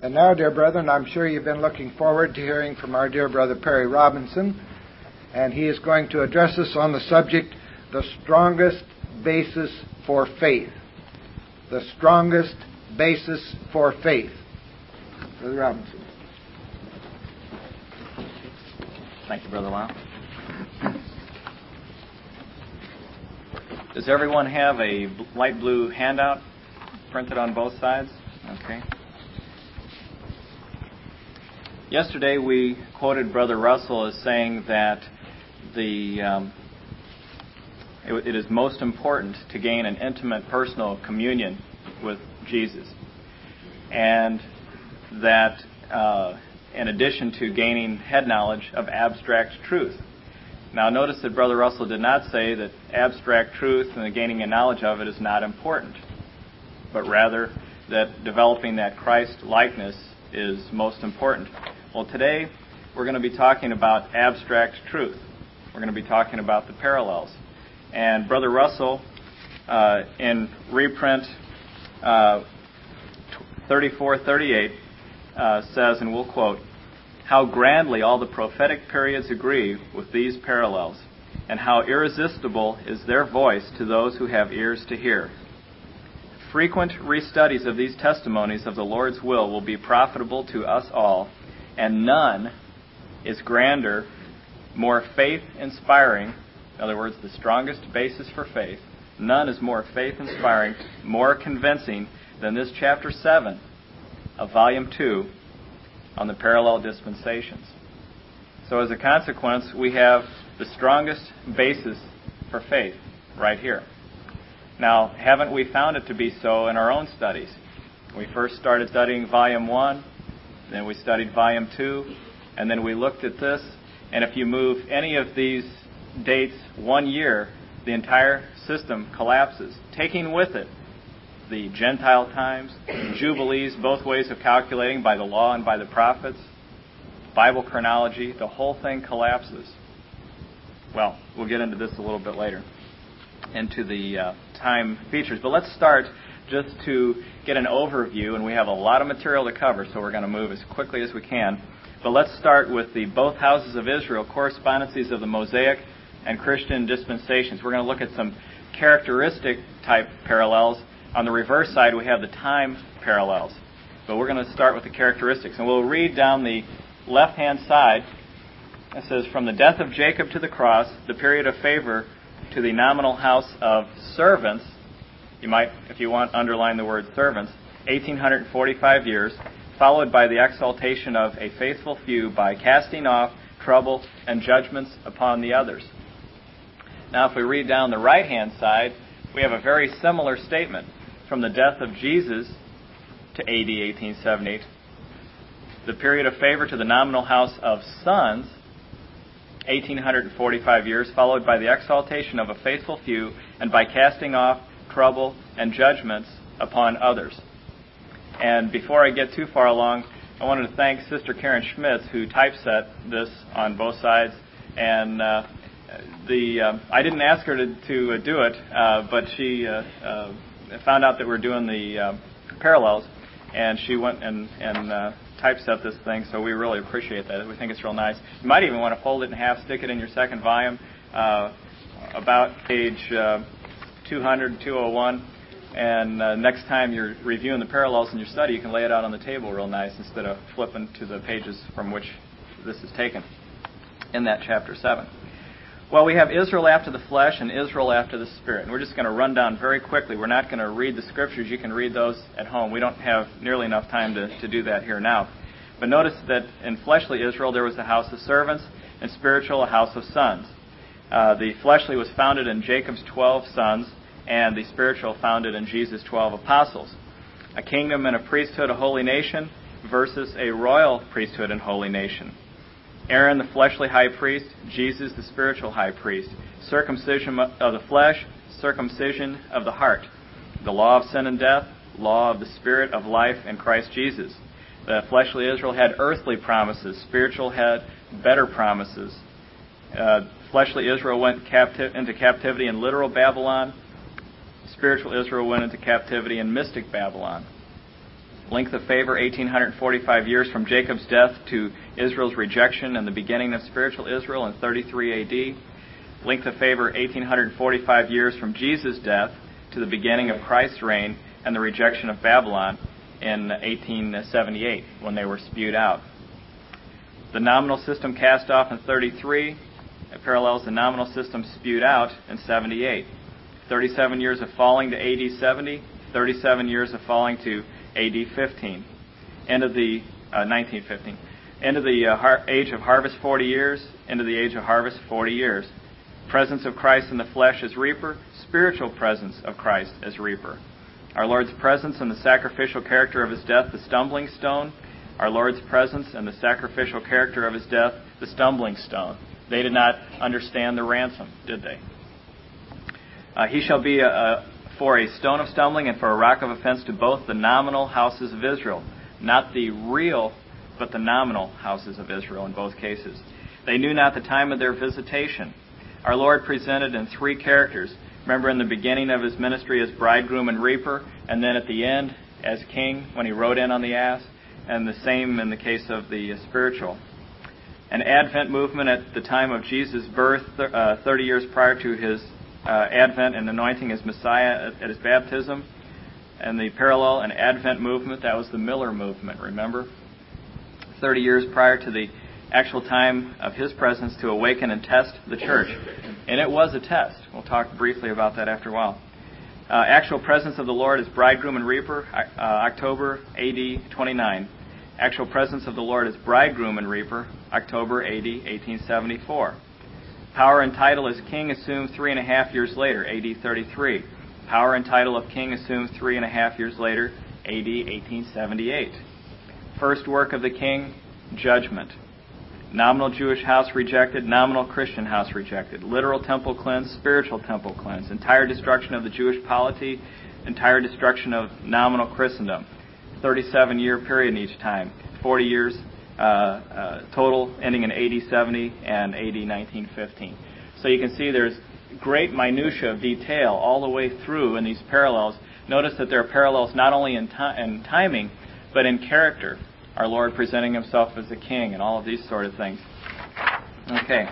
And now, dear brethren, I'm sure you've been looking forward to hearing from our dear brother Perry Robinson, and he is going to address us on the subject, the strongest basis for faith. The strongest basis for faith. Brother Robinson. Thank you, Brother Lau. Does everyone have a light blue handout printed on both sides? Okay. Yesterday we quoted Brother Russell as saying that it is most important to gain an intimate personal communion with Jesus, and that in addition to gaining head knowledge of abstract truth. Now notice that Brother Russell did not say that abstract truth and the gaining a knowledge of it is not important, but rather that developing that Christ likeness is most important. Well, today we're going to be talking about abstract truth. We're going to be talking about the parallels. And Brother Russell, in reprint 3438, says, and we'll quote, "How grandly all the prophetic periods agree with these parallels, and how irresistible is their voice to those who have ears to hear. Frequent restudies of these testimonies of the Lord's will be profitable to us all, and none is grander, more faith-inspiring," in other words, the strongest basis for faith, "none is more faith-inspiring, more convincing than this chapter 7 of volume 2 on the parallel dispensations." So as a consequence, we have the strongest basis for faith right here. Now, haven't we found it to be so in our own studies? We first started studying volume 1, then we studied volume 2, and then we looked at this, and if you move any of these dates 1 year, the entire system collapses, taking with it the Gentile times, Jubilees, both ways of calculating by the law and by the prophets, Bible chronology, the whole thing collapses. Well, we'll get into this a little bit later, into the time features. But let's start just to get an overview, and we have a lot of material to cover, so we're going to move as quickly as we can. But let's start with the both houses of Israel, correspondences of the Mosaic and Christian dispensations. We're going to look at some characteristic type parallels. On the reverse side, we have the time parallels. But we're going to start with the characteristics. And we'll read down the left-hand side. It says, "From the death of Jacob to the cross, the period of favor to the nominal house of servants," you might, if you want, underline the word servants, 1,845 years, "followed by the exaltation of a faithful few by casting off trouble and judgments upon the others." Now, if we read down the right-hand side, we have a very similar statement. From the death of Jesus to AD 1878, the period of favor to the nominal house of sons, 1,845 years, followed by the exaltation of a faithful few and by casting off trouble and judgments upon others. And before I get too far along, I wanted to thank Sister Karen Schmitz, who typeset this on both sides. And I didn't ask her to do it, but she found out that we're doing the parallels, and she went and typeset this thing, so we really appreciate that. We think it's real nice. You might even want to fold it in half, stick it in your second volume, about page 200, 201, and next time you're reviewing the parallels in your study, you can lay it out on the table real nice instead of flipping to the pages from which this is taken in that chapter 7. Well, we have Israel after the flesh and Israel after the spirit. And we're just going to run down very quickly. We're not going to read the scriptures. You can read those at home. We don't have nearly enough time to do that here now. But notice that in fleshly Israel there was a house of servants, and spiritual a house of sons. The fleshly was founded in Jacob's 12 sons, and the spiritual founded in Jesus' 12 apostles. A kingdom and a priesthood, a holy nation, versus a royal priesthood and holy nation. Aaron, the fleshly high priest, Jesus, the spiritual high priest. Circumcision of the flesh, circumcision of the heart. The law of sin and death, law of the spirit of life in Christ Jesus. The fleshly Israel had earthly promises. Spiritual had better promises. Fleshly Israel went into captivity in literal Babylon. Spiritual Israel went into captivity in mystic Babylon. Length of favor, 1,845 years from Jacob's death to Israel's rejection and the beginning of spiritual Israel in 33 A.D. Length of favor, 1,845 years from Jesus' death to the beginning of Christ's reign and the rejection of Babylon in 1878 when they were spewed out. The nominal system cast off in 33. It parallels the nominal system spewed out in 78. 37 years of falling to AD 70, 37 years of falling to AD 15. End of the 1915. End of the age of harvest, 40 years. End of the age of harvest, 40 years. Presence of Christ in the flesh as reaper. Spiritual presence of Christ as reaper. Our Lord's presence and the sacrificial character of His death, the stumbling stone. Our Lord's presence and the sacrificial character of His death, the stumbling stone. They did not understand the ransom, did they? He shall be for a stone of stumbling and for a rock of offense to both the nominal houses of Israel. Not the real, but the nominal houses of Israel in both cases. They knew not the time of their visitation. Our Lord presented in three characters. Remember, in the beginning of His ministry as bridegroom and reaper, and then at the end as king when He rode in on the ass, and the same in the case of the spiritual. An Advent movement at the time of Jesus' birth, 30 years prior to His Advent and anointing as Messiah at His baptism. And the parallel, an Advent movement, that was the Miller movement, remember? 30 years prior to the actual time of His presence to awaken and test the church. And it was a test. We'll talk briefly about that after a while. Actual presence of the Lord as bridegroom and reaper, October AD 29. Actual presence of the Lord as bridegroom and reaper, October AD 1874. Power and title as king assumed 3.5 years later, AD 33. Power and title of king assumed 3.5 years later, AD 1878. First work of the king, judgment. Nominal Jewish house rejected, nominal Christian house rejected. Literal temple cleansed, spiritual temple cleansed. Entire destruction of the Jewish polity, entire destruction of nominal Christendom. 37-year period in each time. 40 years total, ending in AD 70 and AD 1915. So you can see there's great minutia of detail all the way through in these parallels. Notice that there are parallels not only in timing, but in character. Our Lord presenting Himself as a king and all of these sort of things. Okay.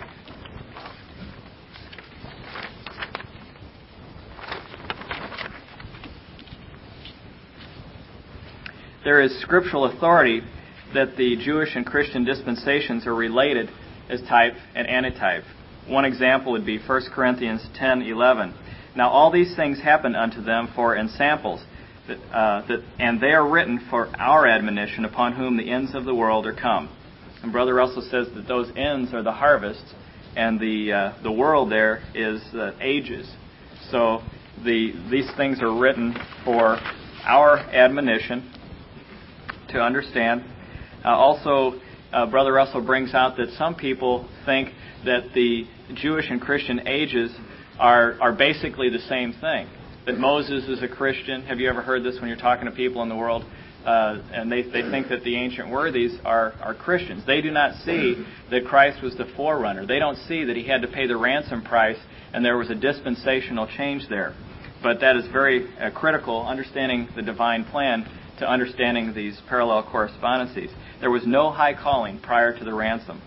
There is scriptural authority that the Jewish and Christian dispensations are related as type and antitype. One example would be 1 Corinthians 10:11. Now all these things happened unto them for ensamples, and they are written for our admonition, upon whom the ends of the world are come. And Brother Russell says that those ends are the harvests, and the world there is ages. So these things are written for our admonition to understand. Also, Brother Russell brings out that some people think that the Jewish and Christian ages are basically the same thing. That Moses is a Christian. Have you ever heard this when you're talking to people in the world? And they think that the ancient worthies are Christians. They do not see that Christ was the forerunner. They don't see that He had to pay the ransom price and there was a dispensational change there. But that is very critical, understanding the divine plan, to understanding these parallel correspondences. There was no high calling prior to the ransom.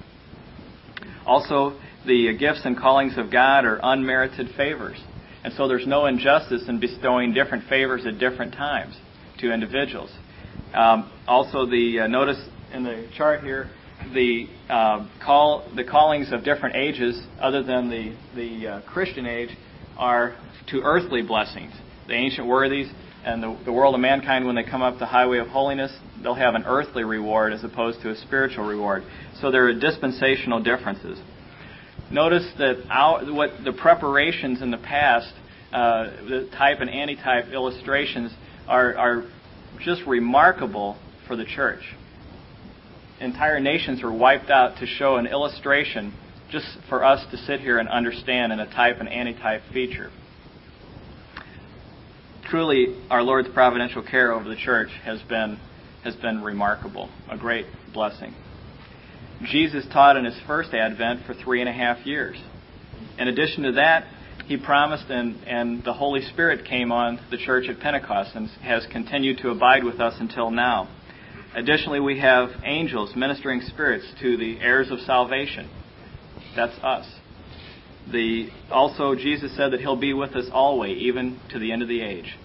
Also, the gifts and callings of God are unmerited favors. And so there's no injustice in bestowing different favors at different times to individuals. Also, notice in the chart here, the callings of different ages, other than the Christian age, are to earthly blessings. The ancient worthies and the world of mankind, when they come up the highway of holiness, they'll have an earthly reward as opposed to a spiritual reward. So there are dispensational differences. Notice that what the preparations in the past, the type and antitype illustrations, are just remarkable for the church. Entire nations were wiped out to show an illustration just for us to sit here and understand in a type and antitype feature. Truly, our Lord's providential care over the church has been remarkable, a great blessing. Jesus taught in His first advent for 3.5 years. In addition to that, He promised, and the Holy Spirit came on the church at Pentecost and has continued to abide with us until now. Additionally, we have angels, ministering spirits to the heirs of salvation. That's us. Also, Jesus said that He'll be with us always, even to the end of the age.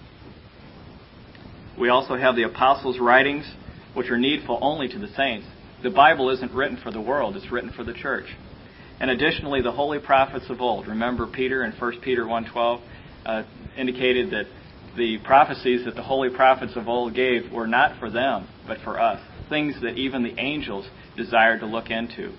We also have the apostles' writings, which are needful only to the saints. The Bible isn't written for the world, it's written for the church. And additionally, the holy prophets of old. Remember Peter in 1 Peter 1:12 indicated that the prophecies that the holy prophets of old gave were not for them, but for us. Things that even the angels desired to look into.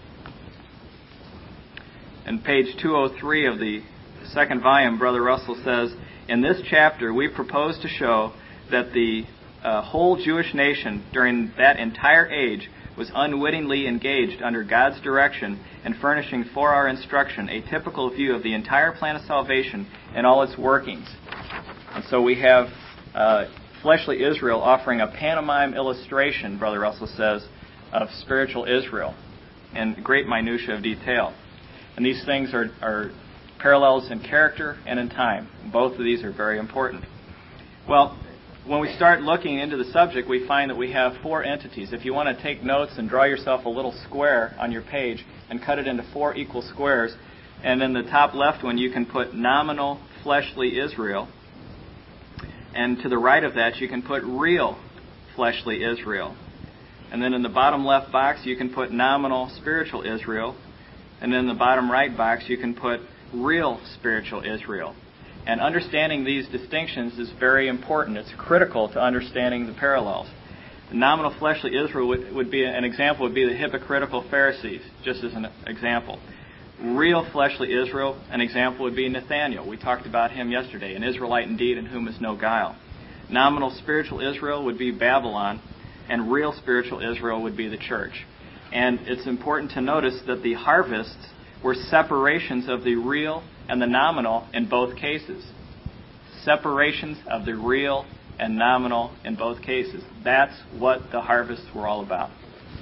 In page 203 of the second volume, Brother Russell says, in this chapter we propose to show that the whole Jewish nation during that entire age was unwittingly engaged under God's direction and furnishing for our instruction a typical view of the entire plan of salvation and all its workings. And so we have fleshly Israel offering a pantomime illustration, Brother Russell says, of spiritual Israel in great minutiae of detail. And these things are parallels in character and in time. Both of these are very important. Well, when we start looking into the subject, we find that we have four entities. If you want to take notes and draw yourself a little square on your page and cut it into four equal squares, and in the top left one you can put nominal fleshly Israel, and to the right of that you can put real fleshly Israel. And then in the bottom left box you can put nominal spiritual Israel, and in the bottom right box you can put real spiritual Israel. And understanding these distinctions is very important. It's critical to understanding the parallels. The nominal fleshly Israel would be an example would be the hypocritical Pharisees, just as an example. Real fleshly Israel, an example would be Nathanael. We talked about him yesterday, an Israelite indeed in whom is no guile. Nominal spiritual Israel would be Babylon, and real spiritual Israel would be the church. And it's important to notice that the harvests were separations of the real and the nominal in both cases. Separations of the real and nominal in both cases. That's what the harvests were all about.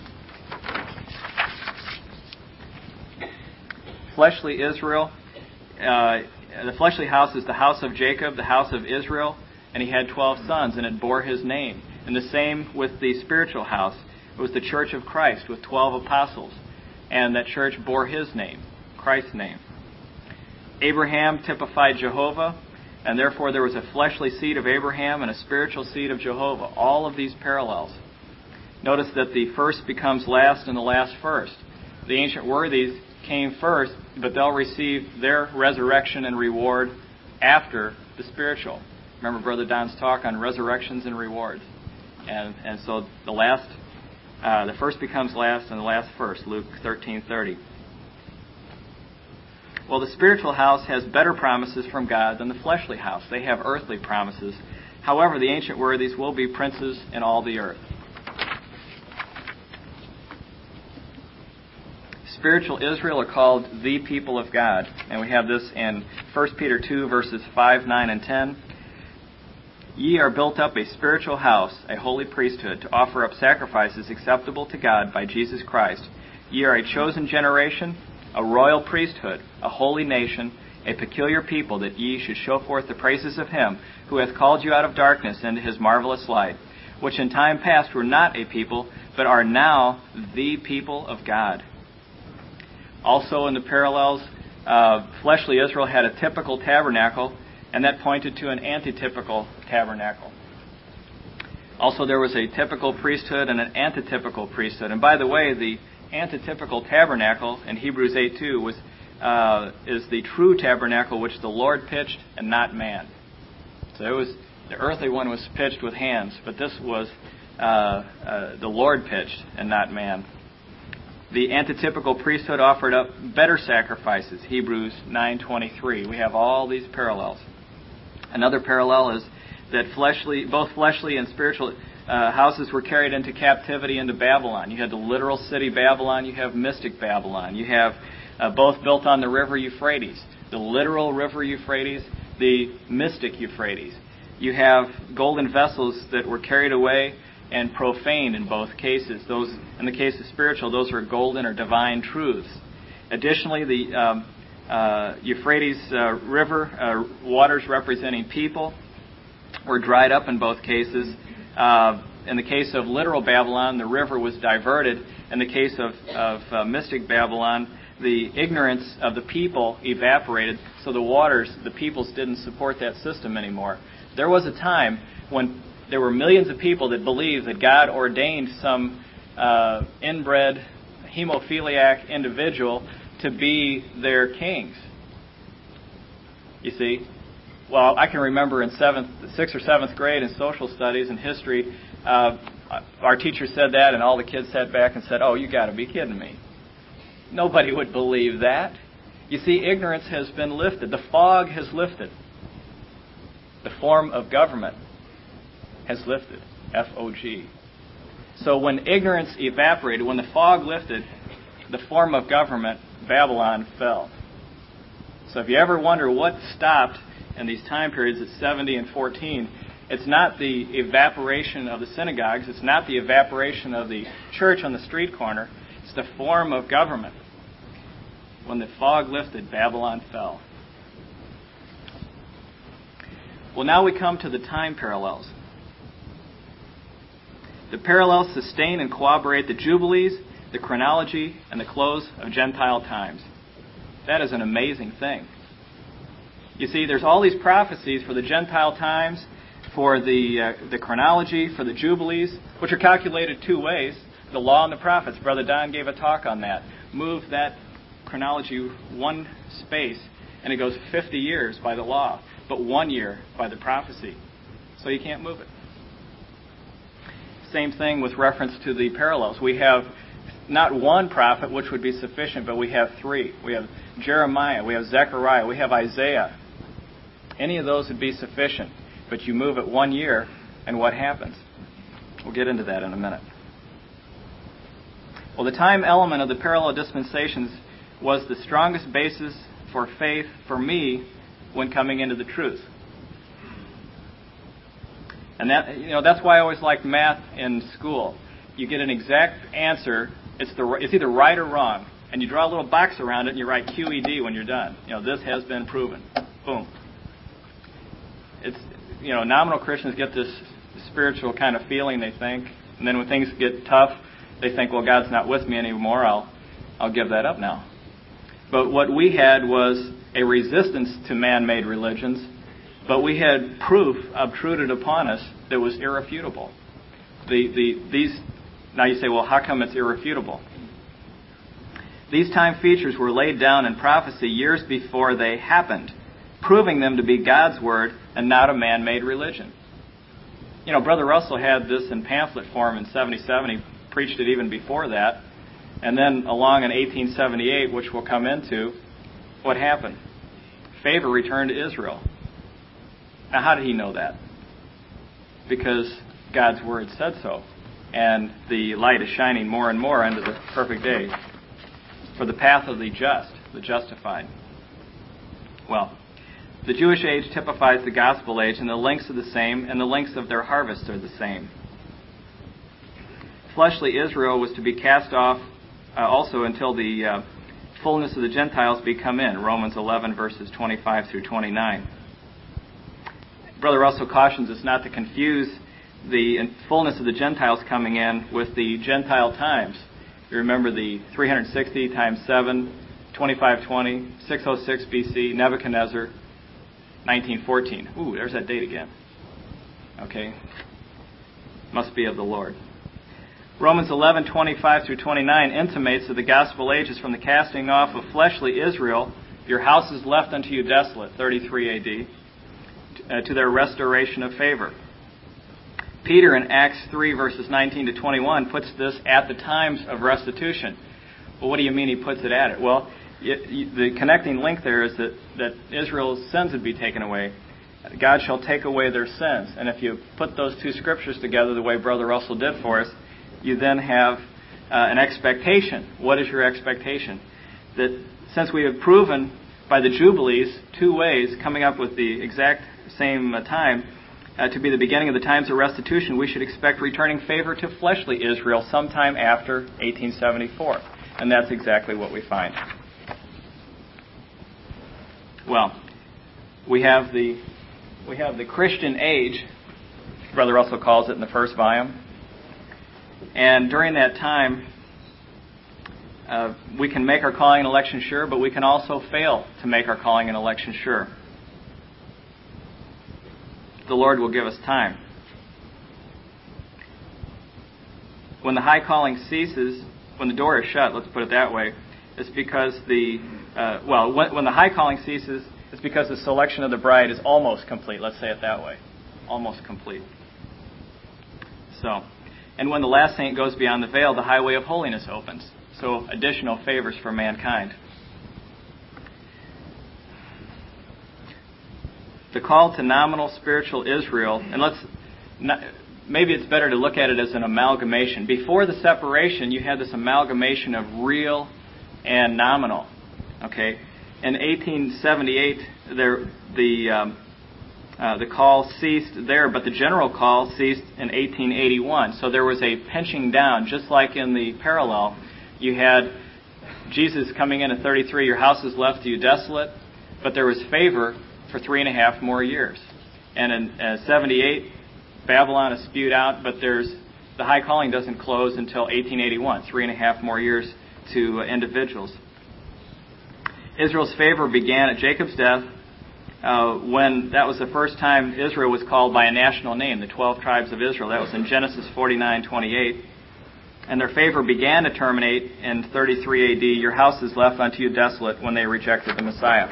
Fleshly Israel, the fleshly house is the house of Jacob, the house of Israel, and he had 12 sons, and it bore his name. And the same with the spiritual house. It was the church of Christ with 12 apostles, and that church bore his name, Christ's name. Abraham typified Jehovah, and therefore there was a fleshly seed of Abraham and a spiritual seed of Jehovah. All of these parallels. Notice that the first becomes last and the last first. The ancient worthies came first, but they'll receive their resurrection and reward after the spiritual. Remember Brother Don's talk on resurrections and rewards. And so the first becomes last and the last first, Luke 13:30. Well, the spiritual house has better promises from God than the fleshly house. They have earthly promises. However, the ancient worthies will be princes in all the earth. Spiritual Israel are called the people of God. And we have this in 1 Peter 2, verses 5, 9, and 10. Ye are built up a spiritual house, a holy priesthood, to offer up sacrifices acceptable to God by Jesus Christ. Ye are a chosen generation, a royal priesthood, a holy nation, a peculiar people, that ye should show forth the praises of Him who hath called you out of darkness into His marvelous light, which in time past were not a people, but are now the people of God. Also in the parallels, fleshly Israel had a typical tabernacle, and that pointed to an antitypical tabernacle. Also there was a typical priesthood and an antitypical priesthood. And by the way, the antitypical tabernacle in Hebrews 8:2 is the true tabernacle which the Lord pitched and not man. So the earthly one was pitched with hands, but this was the Lord pitched and not man. The antitypical priesthood offered up better sacrifices, Hebrews 9:23. We have all these parallels. Another parallel is that both fleshly and spiritual houses were carried into captivity into Babylon. You had the literal city Babylon, you have mystic Babylon. You have both built on the river Euphrates, the literal river Euphrates, the mystic Euphrates. You have golden vessels that were carried away and profaned in both cases. Those, in the case of spiritual, those are golden or divine truths. Additionally, the Euphrates River, waters representing people, were dried up in both cases. In the case of literal Babylon, the river was diverted. In the case of mystic Babylon, the ignorance of the people evaporated, so the waters, the peoples, didn't support that system anymore. There was a time when there were millions of people that believed that God ordained some inbred hemophiliac individual to be their kings. You see? Well, I can remember in 6th or 7th grade in social studies and history, our teacher said that, and all the kids sat back and said, "Oh, you got to be kidding me." Nobody would believe that. You see, ignorance has been lifted. The fog has lifted. The form of government has lifted. F-O-G. So when ignorance evaporated, when the fog lifted, the form of government, Babylon, fell. So if you ever wonder what stopped in these time periods at 70 and 14, it's not the evaporation of the synagogues. It's not the evaporation of the church on the street corner. It's the form of government. When the fog lifted, Babylon fell. Well, now we come to the time parallels. The parallels sustain and corroborate the Jubilees, the chronology, and the close of Gentile times. That is an amazing thing. You see, there's all these prophecies for the Gentile times, for the chronology, for the Jubilees, which are calculated two ways. The law and the prophets. Brother Don gave a talk on that. Move that chronology one space, and it goes 50 years by the law, but 1 year by the prophecy. So you can't move it. Same thing with reference to the parallels. We have not one prophet, which would be sufficient, but we have three. We have Jeremiah, we have Zechariah, we have Isaiah. Any of those would be sufficient, but you move it 1 year, and what happens? We'll get into that in a minute. Well, the time element of the parallel dispensations was the strongest basis for faith for me when coming into the truth. And that's why I always liked math in school. You get an exact answer. It's either right or wrong, and you draw a little box around it, and you write QED when you're done. This has been proven. Boom. It's nominal Christians get this spiritual kind of feeling, they think, and then when things get tough, they think, well, God's not with me anymore. I'll give that up now. But what we had was a resistance to man-made religions, but we had proof obtruded upon us that was irrefutable. Now you say, well, how come it's irrefutable? These time features were laid down in prophecy years before they happened, proving them to be God's word and not a man-made religion. Brother Russell had this in pamphlet form in 77. He preached it even before that. And then along in 1878, which we'll come into, what happened? Favor returned to Israel. Now, how did he know that? Because God's word said so. And the light is shining more and more unto the perfect day. For the path of the just, the justified. Well, the Jewish age typifies the gospel age, and the lengths are the same, and the lengths of their harvests are the same. Fleshly Israel was to be cast off also until the fullness of the Gentiles be come in. Romans 11, verses 25 through 29. Brother Russell cautions us not to confuse the fullness of the Gentiles coming in with the Gentile times. You remember the 360 times 7, 2520, 606 BC, Nebuchadnezzar, 1914. Ooh, there's that date again. Okay. Must be of the Lord. Romans 11, 25 through 29 intimates that the gospel age is from the casting off of fleshly Israel, your house is left unto you desolate, 33 AD, to their restoration of favor. Peter in Acts 3, verses 19 to 21 puts this at the times of restitution. Well, what do you mean he puts it at it? Well, the connecting link there is that Israel's sins would be taken away. God shall take away their sins. And if you put those two scriptures together the way Brother Russell did for us, you then have an expectation. What is your expectation? That since we have proven by the Jubilees, two ways, coming up with the exact same time, to be the beginning of the times of restitution, we should expect returning favor to fleshly Israel sometime after 1874. And that's exactly what we find. well, we have the Christian age, Brother Russell calls it in the first volume. And during that time, we can make our calling and election sure, but we can also fail to make our calling and election sure. The Lord will give us time. When the high calling ceases, when the door is shut, let's put it that way, it's because when the high calling ceases, it's because the selection of the bride is almost complete. Let's say it that way. Almost complete. So, and when the last saint goes beyond the veil, the highway of holiness opens. So, additional favors for mankind. The call to nominal spiritual Israel, and maybe it's better to look at it as an amalgamation. Before the separation, you had this amalgamation of real and nominal. Okay, in 1878, the call ceased there, but the general call ceased in 1881. So there was a pinching down, just like in the parallel. You had Jesus coming in at 33, your house is left to you desolate, but there was favor for 3.5 more years. And in 78, Babylon is spewed out, but the high calling doesn't close until 1881, 3.5 more years to individuals. Israel's favor began at Jacob's death, when that was the first time Israel was called by a national name, the 12 tribes of Israel. That was in Genesis 49:28. And their favor began to terminate in 33 AD. Your house is left unto you desolate, when they rejected the Messiah.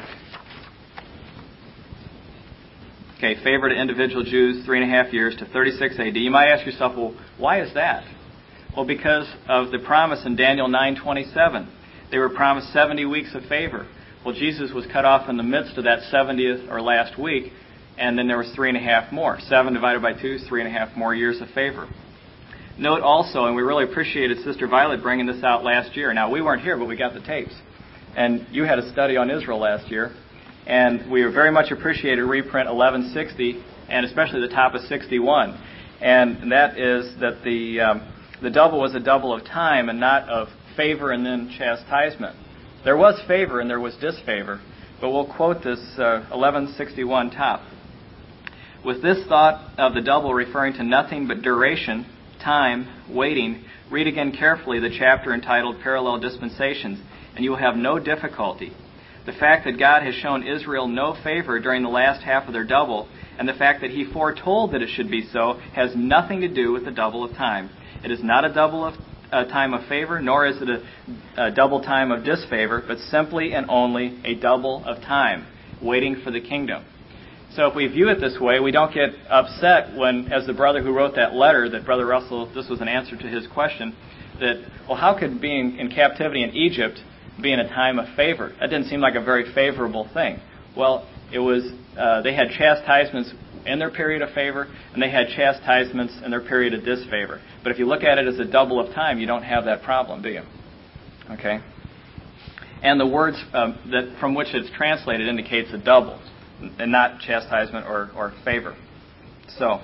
Okay, favor to individual Jews, 3.5 years to 36 AD. You might ask yourself, well, why is that? Well, because of the promise in Daniel 9:27. They were promised 70 weeks of favor. Well, Jesus was cut off in the midst of that 70th or last week, and then there was 3.5 more. 7 divided by 2 is 3.5 more years of favor. Note also, and we really appreciated Sister Violet bringing this out last year. Now, we weren't here, but we got the tapes. And you had a study on Israel last year, and we very much appreciated reprint 1160, and especially the top of 61. And that is that the double was a double of time and not of favor and then chastisement. There was favor and there was disfavor, but we'll quote this 1161 top. With this thought of the double referring to nothing but duration, time, waiting, read again carefully the chapter entitled Parallel Dispensations, and you will have no difficulty. The fact that God has shown Israel no favor during the last half of their double, and the fact that He foretold that it should be so, has nothing to do with the double of time. It is not a double of time of favor, nor is it a double time of disfavor, but simply and only a double of time, waiting for the kingdom. So if we view it this way, we don't get upset when, as the brother who wrote that letter, that Brother Russell, this was an answer to his question, that, well, how could being in captivity in Egypt be in a time of favor? That didn't seem like a very favorable thing. Well, it was, they had chastisements in their period of favor, and they had chastisements in their period of disfavor. But if you look at it as a double of time, you don't have that problem, do you? Okay? And the words that from which it's translated indicates a double, and not chastisement or favor. So,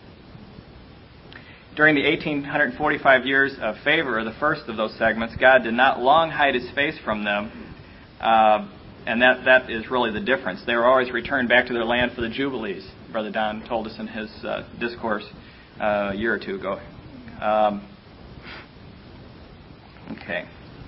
during the 1845 years of favor, the first of those segments, God did not long hide His face from them, and that is really the difference. They were always returned back to their land for the Jubilees. Brother Don told us in his discourse a year or two ago. Okay.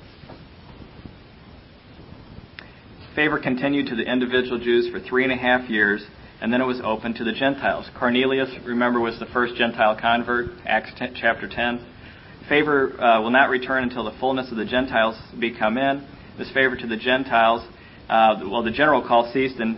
Favor continued to the individual Jews for 3.5 years, and then it was open to the Gentiles. Cornelius, remember, was the first Gentile convert, Acts chapter 10. Favor will not return until the fullness of the Gentiles be come in. This favor to the Gentiles, the general call ceased in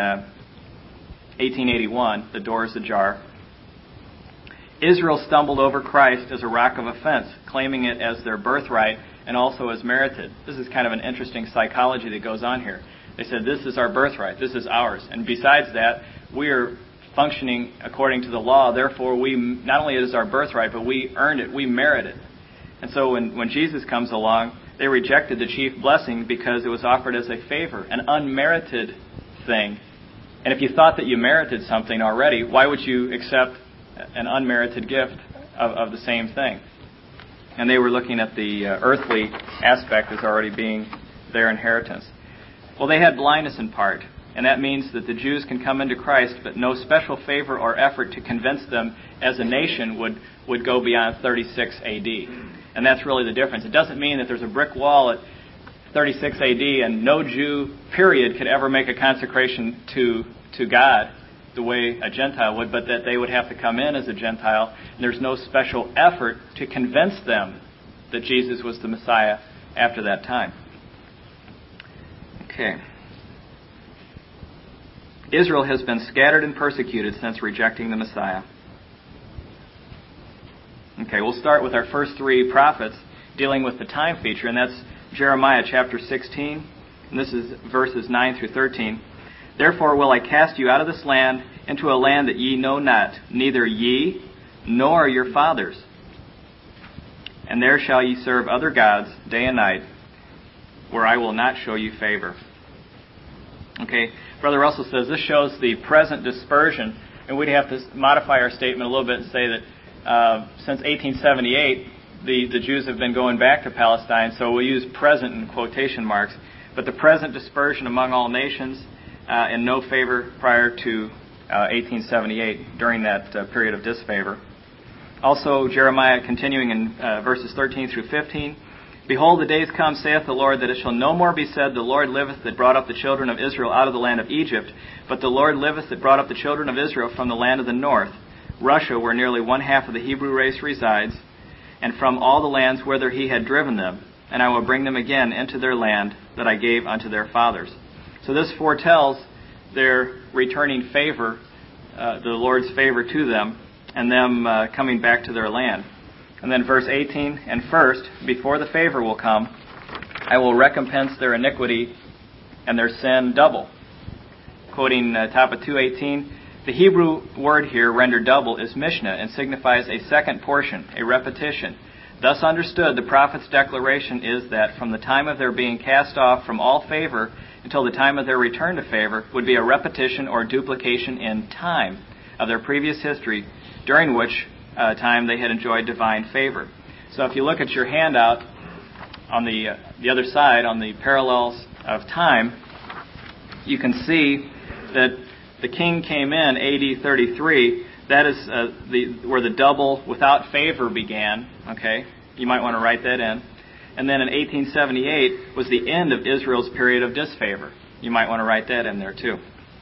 1881. The door is ajar. Israel stumbled over Christ as a rock of offense, claiming it as their birthright and also as merited. This is kind of an interesting psychology that goes on here. They said, this is our birthright, this is ours. And besides that, we are functioning according to the law, therefore we, not only is it our birthright, but we earned it, we merit it. And so when Jesus comes along, they rejected the chief blessing because it was offered as a favor, an unmerited thing. And if you thought that you merited something already, why would you accept an unmerited gift of the same thing? And they were looking at the earthly aspect as already being their inheritance. Well, they had blindness in part, And that means that the Jews can come into Christ, but no special favor or effort to convince them as a nation would go beyond 36 A.D. And that's really the difference. It doesn't mean that there's a brick wall at 36 A.D. and no Jew, period, could ever make a consecration to God the way a Gentile would, but that they would have to come in as a Gentile. And there's no special effort to convince them that Jesus was the Messiah after that time. Okay. Israel has been scattered and persecuted since rejecting the Messiah. Okay, we'll start with our first three prophets dealing with the time feature, and that's Jeremiah chapter 16, and this is verses 9 through 13. Therefore will I cast you out of this land into a land that ye know not, neither ye nor your fathers. And there shall ye serve other gods day and night, where I will not show you favor. Okay, Brother Russell says this shows the present dispersion, and we'd have to modify our statement a little bit and say that since 1878, the Jews have been going back to Palestine, so we'll use present in quotation marks, but the present dispersion among all nations and no favor prior to 1878 during that period of disfavor. Also, Jeremiah continuing in verses 13 through 15, Behold, the days come, saith the Lord, that it shall no more be said, The Lord liveth that brought up the children of Israel out of the land of Egypt, but the Lord liveth that brought up the children of Israel from the land of the north, Russia, where nearly one half of the Hebrew race resides, and from all the lands whither he had driven them, and I will bring them again into their land that I gave unto their fathers. So this foretells their returning favor, the Lord's favor to them, and them coming back to their land. And then verse 18, And first, before the favor will come, I will recompense their iniquity and their sin double. Quoting top of 2:18, the Hebrew word here rendered double is Mishnah and signifies a second portion, a repetition. Thus understood, the prophet's declaration is that from the time of their being cast off from all favor until the time of their return to favor would be a repetition or duplication in time of their previous history, during which time they had enjoyed divine favor. So if you look at your handout on the other side, on the parallels of time, you can see that the king came in AD 33. That is where the double without favor began. Okay, you might want to write that in. And then in 1878 was the end of Israel's period of disfavor. You might want to write that in there too.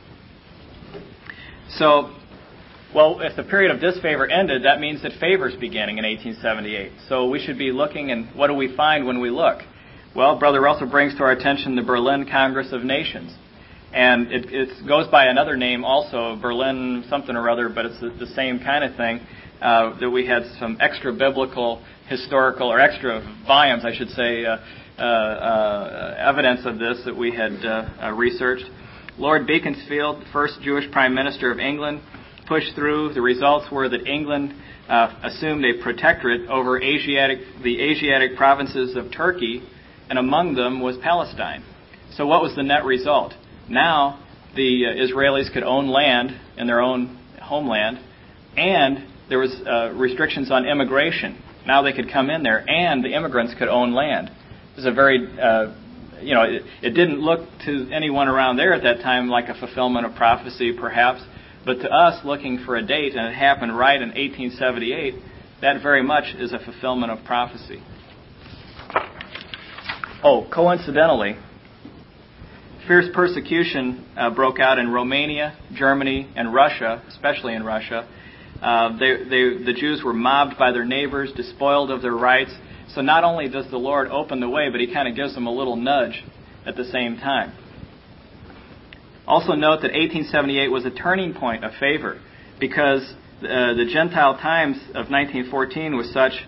So, well, if the period of disfavor ended, that means that favor's beginning in 1878. So we should be looking, and what do we find when we look? Well, Brother Russell brings to our attention the Berlin Congress of Nations. And it goes by another name also, Berlin something or other, but it's the same kind of thing, that we had some extra biblical, historical, or extra volumes, I should say, evidence of this that we had researched. Lord Beaconsfield, the first Jewish Prime Minister of England, pushed through. The results were that England assumed a protectorate over the Asiatic provinces of Turkey, and among them was Palestine. So what was the net result? Now the Israelis could own land in their own homeland, and there was restrictions on immigration. Now they could come in there, and the immigrants could own land. It was a very, it didn't look to anyone around there at that time like a fulfillment of prophecy, perhaps, but to us, looking for a date, and it happened right in 1878, that very much is a fulfillment of prophecy. Oh, coincidentally, fierce persecution broke out in Romania, Germany, and Russia, especially in Russia. The Jews were mobbed by their neighbors, despoiled of their rights. So not only does the Lord open the way, but He kind of gives them a little nudge at the same time. Also note that 1878 was a turning point of favor, because the Gentile times of 1914 was such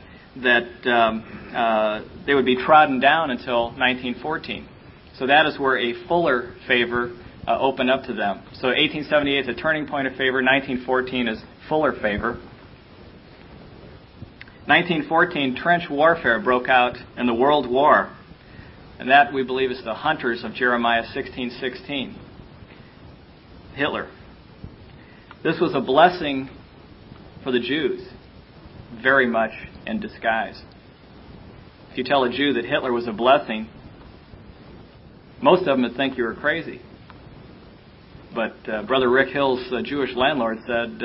that they would be trodden down until 1914. So that is where a fuller favor opened up to them. So 1878 is a turning point of favor. 1914 is fuller favor. 1914, trench warfare broke out in the World War. And that, we believe, is the hunters of Jeremiah 16:16. Hitler. This was a blessing for the Jews, very much in disguise. If you tell a Jew that Hitler was a blessing, most of them would think you were crazy. But Brother Rick Hill's Jewish landlord said,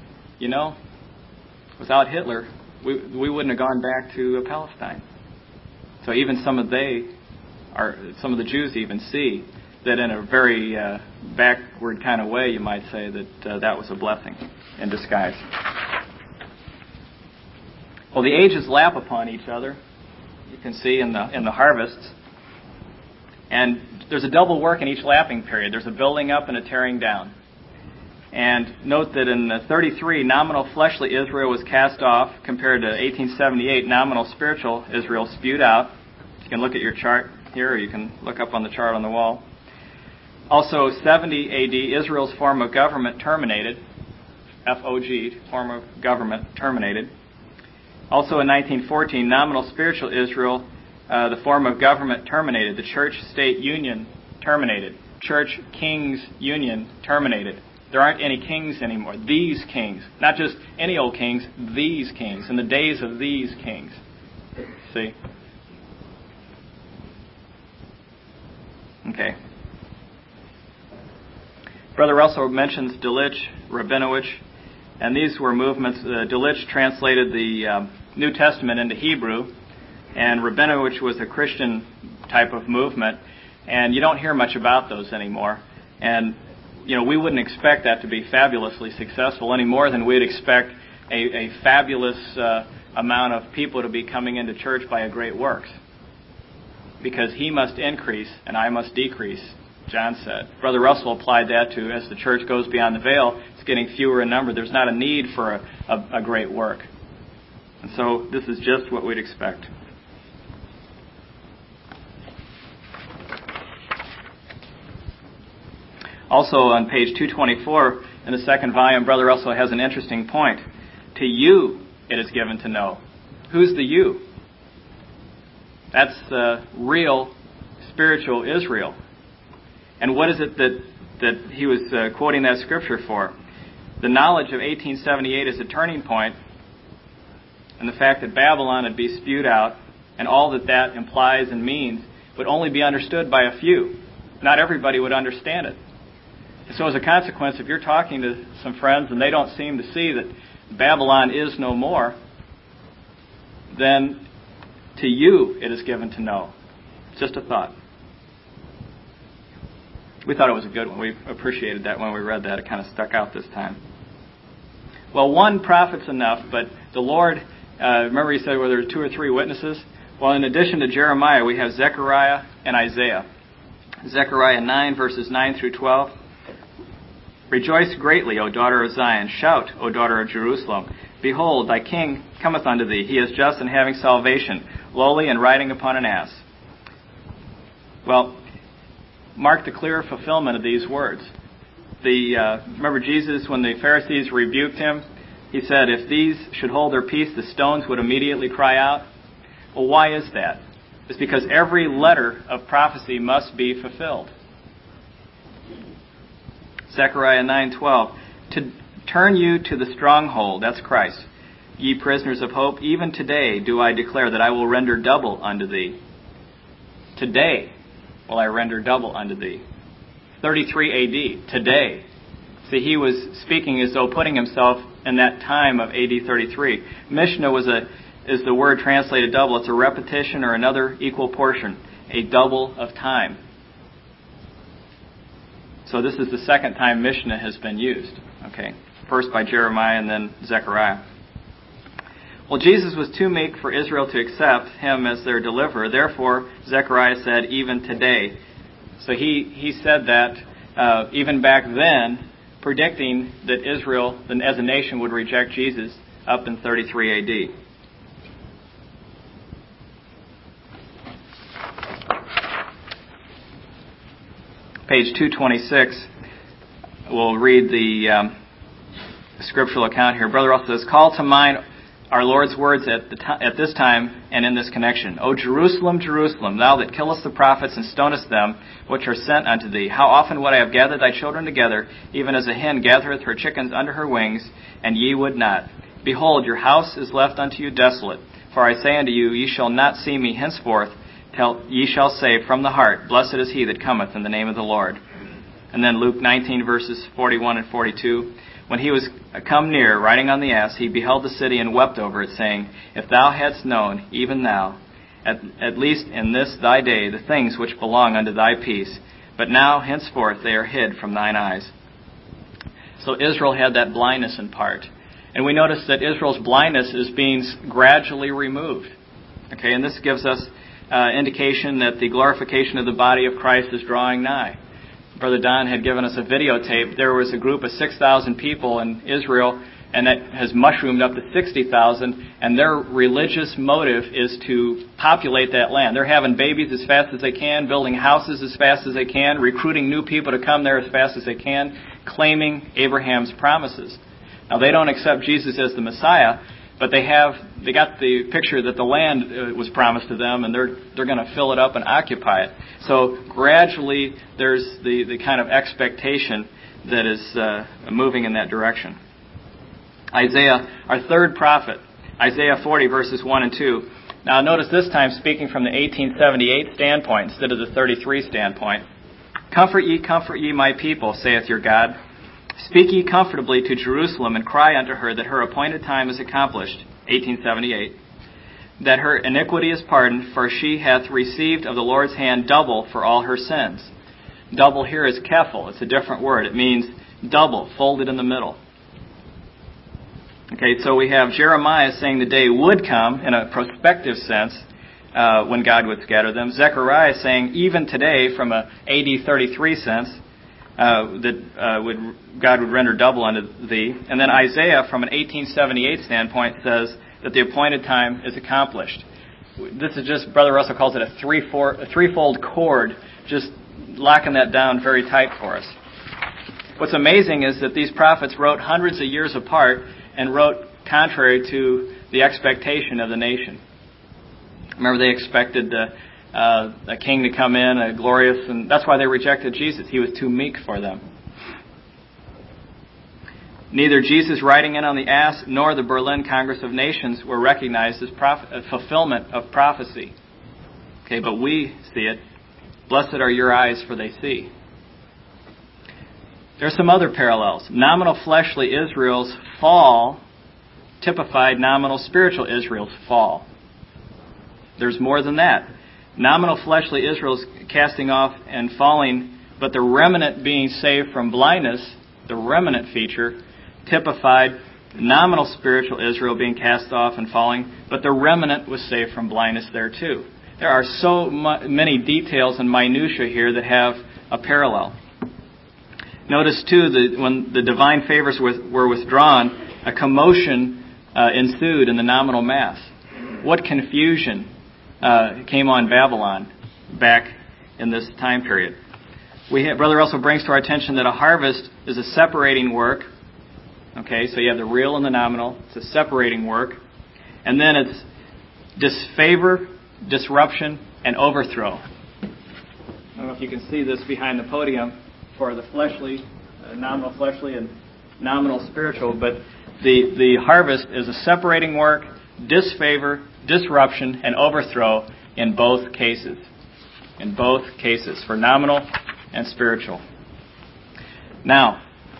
without Hitler, we wouldn't have gone back to Palestine. So even some of the Jews even see that in a very backward kind of way, you might say that that was a blessing in disguise. Well, the ages lap upon each other. You can see in the harvests. And there's a double work in each lapping period. There's a building up and a tearing down. And note that in 33, nominal fleshly Israel was cast off, compared to 1878, nominal spiritual Israel spewed out. You can look at your chart here, or you can look up on the chart on the wall. Also, 70 A.D., Israel's form of government terminated. F-O-G, form of government terminated. Also in 1914, nominal spiritual Israel, the form of government terminated. The church-state union terminated. Church-kings union terminated. There aren't any kings anymore. These kings. Not just any old kings, these kings. In the days of these kings. See? Okay. Brother Russell mentions Delitzsch, Rabinowitz, and these were movements. Delitzsch translated the New Testament into Hebrew, and Rabinowitz was a Christian type of movement, and you don't hear much about those anymore. And, we wouldn't expect that to be fabulously successful any more than we'd expect a fabulous amount of people to be coming into church by a great works. Because he must increase and I must decrease, John said. Brother Russell applied that to, as the church goes beyond the veil, it's getting fewer in number. There's not a need for a great work. And so this is just what we'd expect. Also on page 224 in the second volume, Brother Russell has an interesting point. To you it is given to know. Who's the you? That's the real spiritual Israel. And what is it that he was quoting that scripture for? The knowledge of 1878 is a turning point, and the fact that Babylon would be spewed out, and all that implies and means, would only be understood by a few. Not everybody would understand it. And so as a consequence, if you're talking to some friends and they don't seem to see that Babylon is no more, then to you it is given to know. Just a thought. We thought it was a good one. We appreciated that when we read that. It kind of stuck out this time. Well, one prophet's enough, but the Lord, remember he said, well, there are 2 or 3 witnesses? Well, in addition to Jeremiah, we have Zechariah and Isaiah. Zechariah 9, verses 9 through 12. Rejoice greatly, O daughter of Zion. Shout, O daughter of Jerusalem. Behold, thy king cometh unto thee. He is just and having salvation, lowly and riding upon an ass. Well, mark the clear fulfillment of these words. Remember Jesus, when the Pharisees rebuked him, he said, if these should hold their peace, the stones would immediately cry out. Well, why is that? It's because every letter of prophecy must be fulfilled. Zechariah 9:12, to turn you to the stronghold, that's Christ. Ye prisoners of hope, even today do I declare that I will render double unto thee. Today will I render double unto thee. 33 AD, today. See, he was speaking as though putting himself in that time of AD 33. Mishnah is the word translated double. It's a repetition or another equal portion, a double of time. So this is the second time Mishnah has been used. Okay, first by Jeremiah and then Zechariah. Well, Jesus was too meek for Israel to accept him as their deliverer. Therefore, Zechariah said, even today. So he said that even back then, predicting that Israel as a nation would reject Jesus up in 33 AD. Page 226, we'll read the scriptural account here. Brother Russell says, call to mind our Lord's words at this time and in this connection. O Jerusalem, Jerusalem, thou that killest the prophets and stonest them which are sent unto thee, how often would I have gathered thy children together, even as a hen gathereth her chickens under her wings, and ye would not. Behold, your house is left unto you desolate. For I say unto you, ye shall not see me henceforth, till ye shall say from the heart, blessed is he that cometh in the name of the Lord. And then Luke 19, verses 41 and 42. When he was come near, riding on the ass, he beheld the city and wept over it, saying, If thou hadst known, even thou, at least in this thy day, the things which belong unto thy peace, but now henceforth they are hid from thine eyes. So Israel had that blindness in part. And we notice that Israel's blindness is being gradually removed. Okay, and this gives us indication that the glorification of the body of Christ is drawing nigh. Brother Don had given us a videotape. There was a group of 6,000 people in Israel, and that has mushroomed up to 60,000, and their religious motive is to populate that land. They're having babies as fast as they can, building houses as fast as they can, recruiting new people to come there as fast as they can, claiming Abraham's promises. Now, they don't accept Jesus as the Messiah, but they got the picture that the land was promised to them, and they're going to fill it up and occupy it. So gradually, there's the kind of expectation that is moving in that direction. Isaiah, our third prophet, Isaiah 40, verses 1 and 2. Now notice this time speaking from the 1878 standpoint instead of the 33 standpoint. Comfort ye my people, saith your God. Speak ye comfortably to Jerusalem, and cry unto her that her appointed time is accomplished, 1878. That her iniquity is pardoned, for she hath received of the Lord's hand double for all her sins. Double here is kephel. It's a different word. It means double, folded in the middle. Okay, so we have Jeremiah saying the day would come in a prospective sense when God would scatter them. Zechariah saying even today from a AD 33 sense that God would render double unto thee. And then Isaiah from an 1878 standpoint says that the appointed time is accomplished. This is just, Brother Russell calls it a threefold cord, just locking that down very tight for us. What's amazing is that these prophets wrote hundreds of years apart and wrote contrary to the expectation of the nation. Remember, they expected a king to come in, a glorious, and that's why they rejected Jesus. He was too meek for them. Neither Jesus riding in on the ass nor the Berlin Congress of Nations were recognized as fulfillment of prophecy. Okay, but we see it. Blessed are your eyes, for they see. There's some other parallels. Nominal fleshly Israel's fall typified nominal spiritual Israel's fall. There's more than that. Nominal fleshly Israel's casting off and falling, but the remnant being saved from blindness, the remnant feature, typified nominal spiritual Israel being cast off and falling, but the remnant was saved from blindness there too. There are so many details and minutiae here that have a parallel. Notice, too, that when the divine favors were withdrawn, a commotion ensued in the nominal mass. What confusion came on Babylon back in this time period. Brother Russell brings to our attention that a harvest is a separating work. Okay, so you have the real and the nominal. It's a separating work. And then it's disfavor, disruption, and overthrow. I don't know if you can see this behind the podium for the fleshly, nominal fleshly, and nominal spiritual, but the harvest is a separating work, disfavor, disruption, and overthrow in both cases. In both cases, for nominal and spiritual. Now,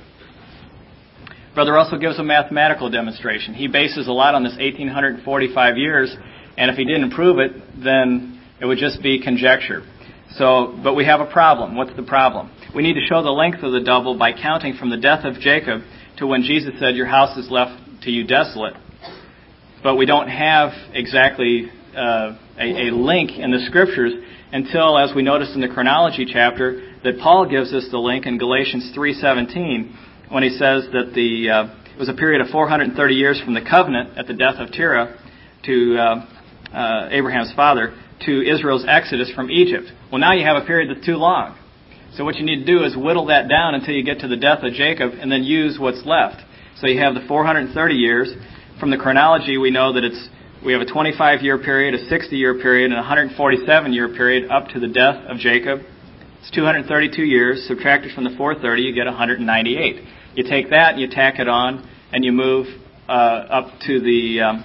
Brother Russell gives a mathematical demonstration. He bases a lot on this 1845 years, and if he didn't prove it, then it would just be conjecture. But we have a problem. What's the problem? We need to show the length of the double by counting from the death of Jacob to when Jesus said, your house is left to you desolate. But we don't have exactly a link in the Scriptures until, as we noticed in the chronology chapter, that Paul gives us the link in Galatians 3:17 when he says that it was a period of 430 years from the covenant at the death of Terah to Abraham's father to Israel's exodus from Egypt. Well, now you have a period that's too long. So what you need to do is whittle that down until you get to the death of Jacob and then use what's left. So you have the 430 years. From the chronology, we know that we have a 25-year period, a 60-year period, and a 147-year period up to the death of Jacob. It's 232 years. Subtracted from the 430, you get 198. You take that and you tack it on, and you move up to the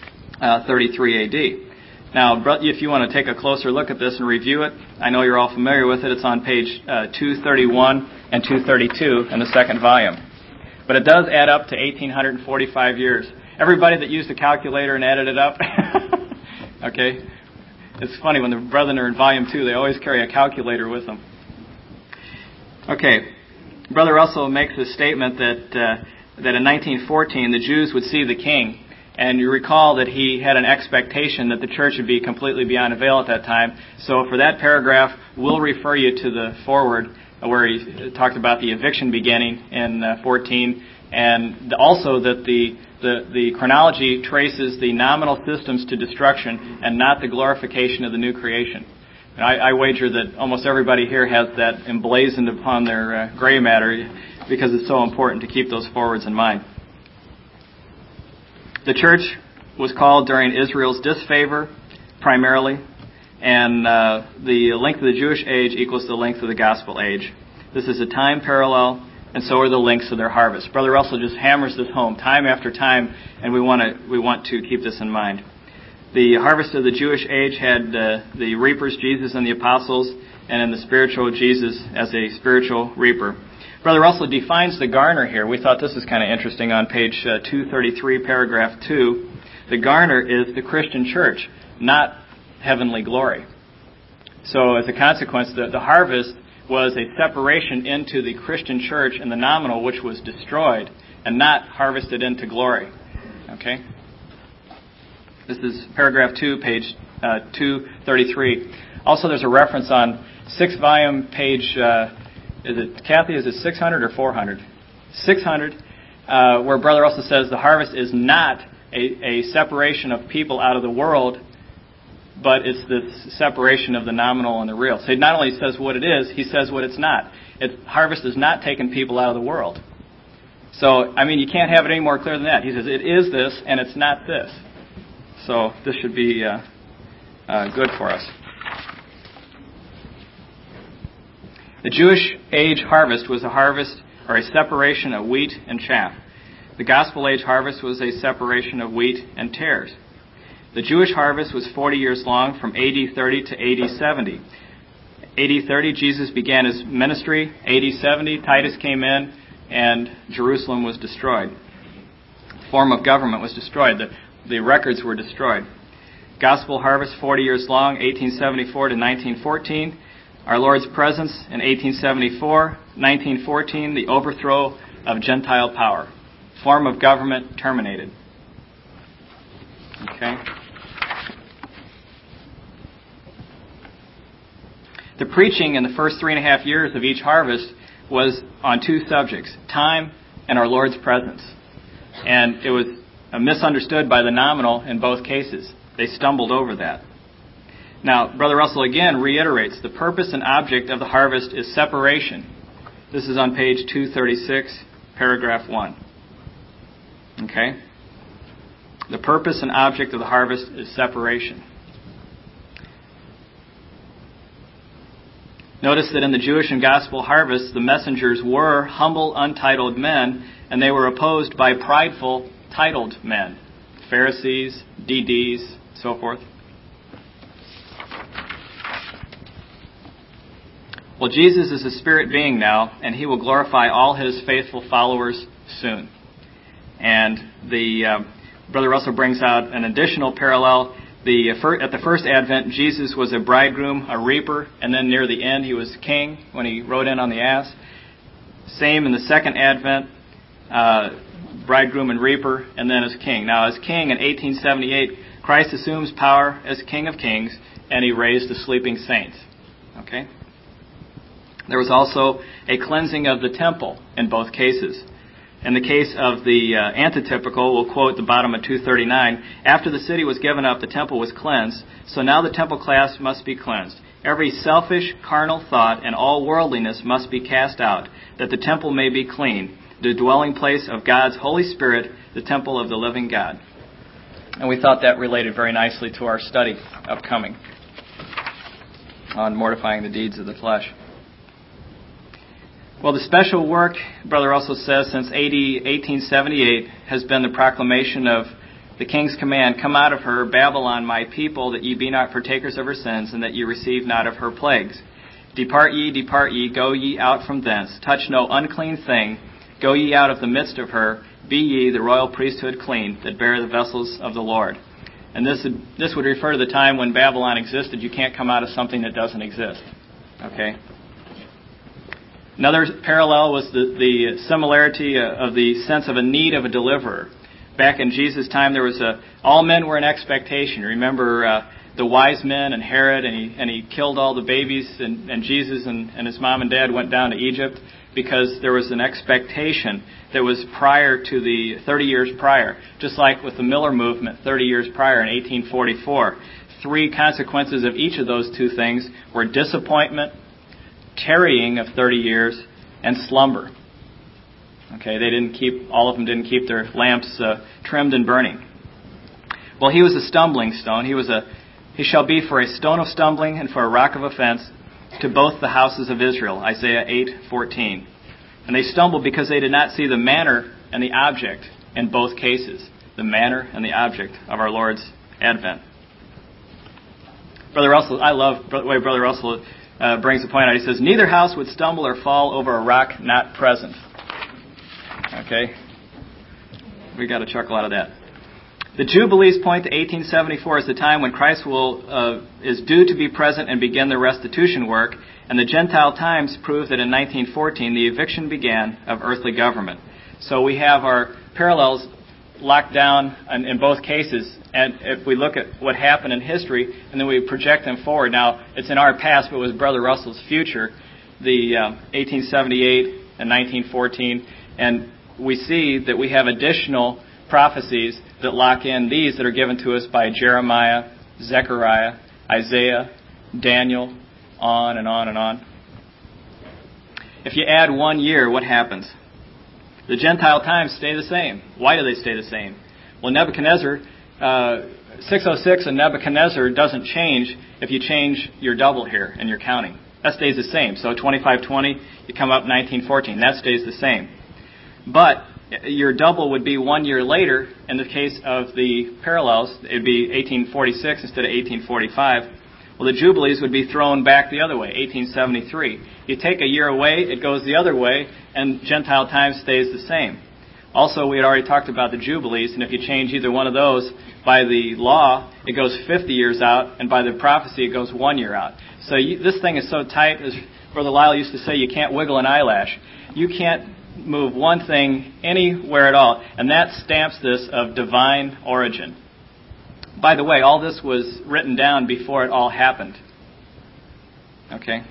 33 A.D. Now, if you want to take a closer look at this and review it, I know you're all familiar with it. It's on page 231 and 232 in the second volume. But it does add up to 1,845 years. Everybody that used a calculator and added it up, okay? It's funny, when the brethren are in volume 2, they always carry a calculator with them. Okay, Brother Russell makes a statement that in 1914 the Jews would see the king. And you recall that he had an expectation that the church would be completely beyond a veil at that time. So for that paragraph, we'll refer you to the foreword where he talked about the eviction beginning in 14, and also that the chronology traces the nominal systems to destruction and not the glorification of the new creation. And I wager that almost everybody here has that emblazoned upon their gray matter because it's so important to keep those forwards in mind. The church was called during Israel's disfavor, primarily, and the length of the Jewish age equals the length of the gospel age. This is a time parallel, and so are the lengths of their harvest. Brother Russell just hammers this home time after time, and we want to keep this in mind. The harvest of the Jewish age had the reapers, Jesus and the apostles, and in the spiritual, Jesus as a spiritual reaper. Brother Russell defines the garner here. We thought this was kind of interesting on page 233, paragraph 2. The garner is the Christian church, not heavenly glory. So as a consequence, the harvest was a separation into the Christian church in the nominal, which was destroyed, and not harvested into glory. Okay? This is paragraph 2, page 233. Also, there's a reference on 6th volume, page... is it 600 or 400? 600, where Brother Russell says the harvest is not a separation of people out of the world, but it's the separation of the nominal and the real. So he not only says what it is, he says what it's not. Harvest is not taking people out of the world. So, I mean, you can't have it any more clear than that. He says it is this and it's not this. So this should be good for us. The Jewish age harvest was a harvest or a separation of wheat and chaff. The gospel age harvest was a separation of wheat and tares. The Jewish harvest was 40 years long, from AD 30 to AD 70. AD 30, Jesus began his ministry. AD 70, Titus came in, and Jerusalem was destroyed. The form of government was destroyed. The records were destroyed. Gospel harvest, 40 years long, 1874 to 1914. Our Lord's presence in 1874, 1914, the overthrow of Gentile power. Form of government terminated. Okay. The preaching in the first 3.5 years of each harvest was on two subjects, time and our Lord's presence. And it was misunderstood by the nominal in both cases. They stumbled over that. Now, Brother Russell again reiterates the purpose and object of the harvest is separation. This is on page 236, paragraph 1. Okay? The purpose and object of the harvest is separation. Notice that in the Jewish and gospel harvest, the messengers were humble, untitled men, and they were opposed by prideful, titled men. Pharisees, DDs, so forth. Well, Jesus is a spirit being now, and he will glorify all his faithful followers soon. And Brother Russell brings out an additional parallel. At the first advent, Jesus was a bridegroom, a reaper, and then near the end he was king when he rode in on the ass. Same in the second advent, bridegroom and reaper, and then as king. Now, as king in 1878, Christ assumes power as King of Kings, and he raised the sleeping saints. Okay? There was also a cleansing of the temple in both cases. In the case of the antitypical, we'll quote the bottom of 239, after the city was given up, the temple was cleansed, so now the temple class must be cleansed. Every selfish, carnal thought and all worldliness must be cast out, that the temple may be clean, the dwelling place of God's Holy Spirit, the temple of the living God. And we thought that related very nicely to our study upcoming on mortifying the deeds of the flesh. Well, the special work, Brother Russell says, since AD 1878 has been the proclamation of the king's command, come out of her, Babylon, my people, that ye be not partakers of her sins, and that ye receive not of her plagues. Depart ye, go ye out from thence. Touch no unclean thing. Go ye out of the midst of her. Be ye the royal priesthood clean, that bear the vessels of the Lord. And this would refer to the time when Babylon existed. You can't come out of something that doesn't exist. Okay? Another parallel was the similarity of the sense of a need of a deliverer. Back in Jesus' time, there was all men were in expectation. Remember the wise men and Herod, and he killed all the babies, and Jesus and his mom and dad went down to Egypt because there was an expectation that was prior to the 30 years prior. Just like with the Miller movement 30 years prior in 1844. 3 consequences of each of those 2 things were disappointment, tarrying of 30 years, and slumber. Okay, all of them didn't keep their lamps trimmed and burning. Well, he was a stumbling stone. He shall be for a stone of stumbling and for a rock of offense to both the houses of Israel. Isaiah 8:14. And they stumbled because they did not see the manner and the object in both cases. The manner and the object of our Lord's advent. Brother Russell, I love the way Brother Russell brings the point out. He says, neither house would stumble or fall over a rock not present. Okay? We got a chuckle out of that. The Jubilees point to 1874 as the time when Christ is due to be present and begin the restitution work, and the Gentile Times prove that in 1914 the eviction began of earthly government. So we have our parallels locked down in both cases, and if we look at what happened in history and then we project them forward, now it's in our past, but it was Brother Russell's future, the 1878 and 1914, and we see that we have additional prophecies that lock in these that are given to us by Jeremiah, Zechariah, Isaiah, Daniel, on and on and on. If you add 1 year, what happens? The Gentile times stay the same. Why do they stay the same? Well, Nebuchadnezzar, 606 and Nebuchadnezzar doesn't change if you change your double here in your counting. That stays the same. So 2520, you come up 1914. That stays the same. But your double would be 1 year later. In the case of the parallels, it would be 1846 instead of 1845. Well, the Jubilees would be thrown back the other way, 1873. You take a year away, it goes the other way, and Gentile time stays the same. Also, we had already talked about the Jubilees, and if you change either one of those, by the law, it goes 50 years out, and by the prophecy, it goes 1 year out. So this thing is so tight, as Brother Lyle used to say, you can't wiggle an eyelash. You can't move one thing anywhere at all, and that stamps this of divine origin. By the way, all this was written down before it all happened. Okay?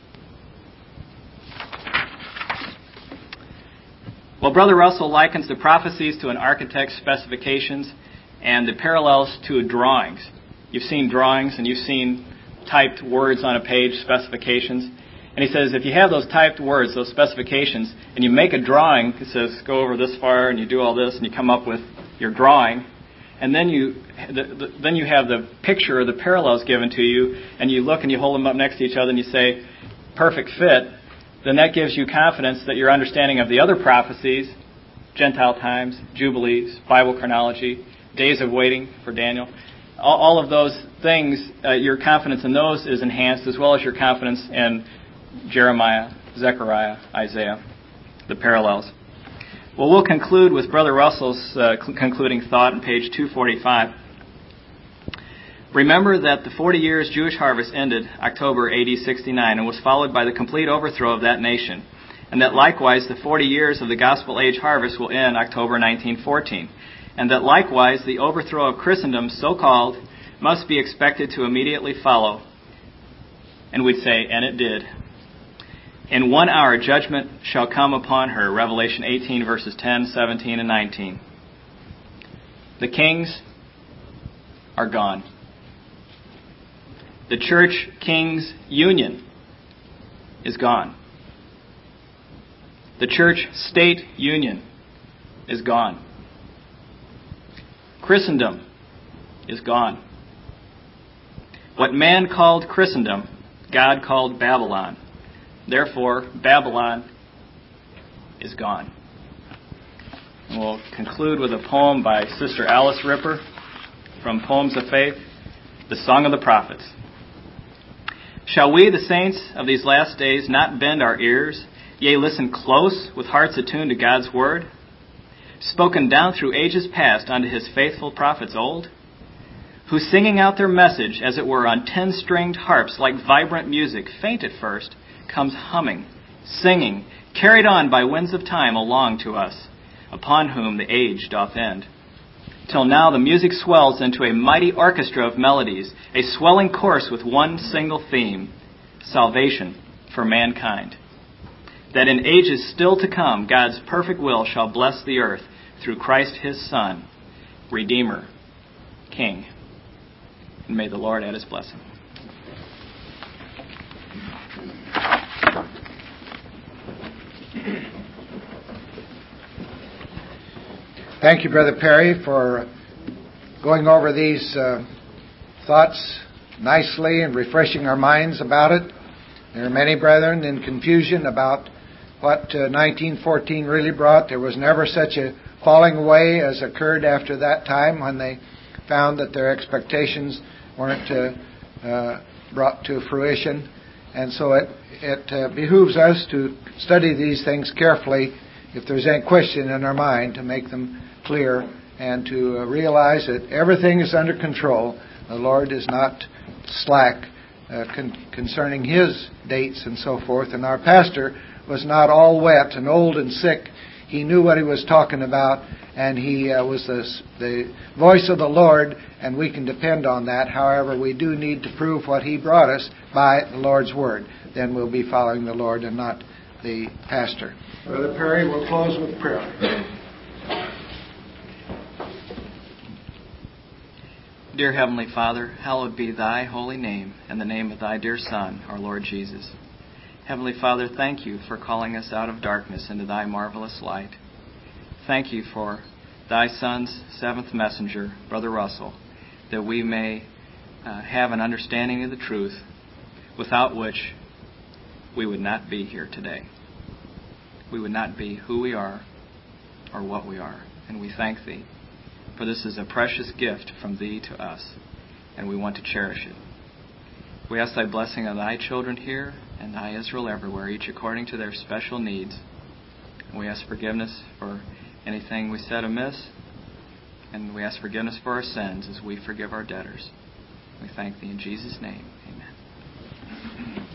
Well, Brother Russell likens the prophecies to an architect's specifications and the parallels to drawings. You've seen drawings and you've seen typed words on a page, specifications. And he says if you have those typed words, those specifications, and you make a drawing, it says go over this far and you do all this and you come up with your drawing, and then you have the picture or the parallels given to you, and you look and you hold them up next to each other and you say, perfect fit, then that gives you confidence that your understanding of the other prophecies, Gentile times, Jubilees, Bible chronology, days of waiting for Daniel, all of those things, your confidence in those is enhanced, as well as your confidence in Jeremiah, Zechariah, Isaiah, the parallels. Well, we'll conclude with Brother Russell's concluding thought on page 245. Remember that the 40 years Jewish harvest ended October AD 69 and was followed by the complete overthrow of that nation, and that likewise the 40 years of the gospel age harvest will end October 1914, and that likewise the overthrow of Christendom, so-called, must be expected to immediately follow. And we'd say, and it did. In 1 hour judgment shall come upon her, Revelation 18, verses 10, 17, and 19. The kings are gone. The church-kings union is gone. The church-state union is gone. Christendom is gone. What man called Christendom, God called Babylon. Therefore, Babylon is gone. And we'll conclude with a poem by Sister Alice Ripper from Poems of Faith, The Song of the Prophets. Shall we, the saints of these last days, not bend our ears, yea, listen close with hearts attuned to God's word, spoken down through ages past unto his faithful prophets old, who singing out their message, as it were, on 10-stringed harps, like vibrant music, faint at first, comes humming, singing, carried on by winds of time along to us, upon whom the age doth end. Till now the music swells into a mighty orchestra of melodies, a swelling chorus with one single theme, salvation for mankind. That in ages still to come, God's perfect will shall bless the earth through Christ his Son, Redeemer, King. And may the Lord add his blessing. Thank you, Brother Perry, for going over these thoughts nicely and refreshing our minds about it. There are many brethren in confusion about what 1914 really brought. There was never such a falling away as occurred after that time when they found that their expectations weren't brought to fruition. And so it behooves us to study these things carefully if there's any question in our mind, to make them clear and to realize that everything is under control. The Lord is not slack concerning his dates and so forth. And our pastor was not all wet and old and sick. He knew what he was talking about, and he was the voice of the Lord, and we can depend on that. However, we do need to prove what he brought us by the Lord's Word. Then we'll be following the Lord and not the pastor. Brother Perry will close with prayer. Dear Heavenly Father, hallowed be thy holy name and the name of thy dear Son, our Lord Jesus. Heavenly Father, thank you for calling us out of darkness into thy marvelous light. Thank you for thy Son's seventh messenger, Brother Russell, that we may have an understanding of the truth, without which we would not be here today. We would not be who we are or what we are. And we thank thee, for this is a precious gift from thee to us, and we want to cherish it. We ask thy blessing on thy children here and thy Israel everywhere, each according to their special needs. And we ask forgiveness for anything we said amiss, and we ask forgiveness for our sins as we forgive our debtors. We thank thee in Jesus' name. Amen.